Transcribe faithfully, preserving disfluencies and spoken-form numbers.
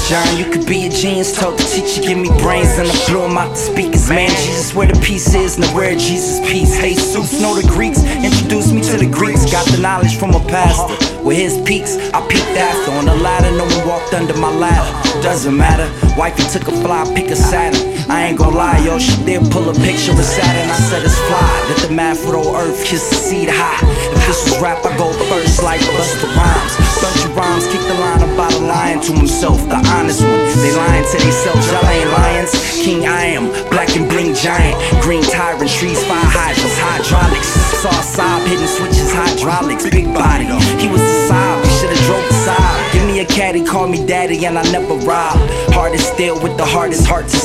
John, you could be a genius. Told the teacher, give me brains, and I blew him out the speakers. Man, Jesus, where the peace is, now where Jesus' peace. Jesus, know the Greeks, introduced me to the Greeks. Got the knowledge from a pastor, with his peaks, I peeked after. On the ladder, no one walked under my ladder. Doesn't matter, wifey took a fly, pick a Saturn. I ain't gon' lie, yo, she did pull a picture of Saturn. I said it's fly, that the math with old earth, kiss the seed high. If this was rap, I go first like Busta Rhymes. Bunch of rhymes, kick the line about a lion to himself, the honest one. They lying to themselves, y'all ain't lions. King I am, black and bling giant. Green tyrant, trees, fire hydrants, hydraulics. Saw a sob hitting switches, hydraulics. Big body, he was the sob, he should've drove the sob. Give me a caddy, call me daddy, and I never rob. Hardest still with the hardest heart to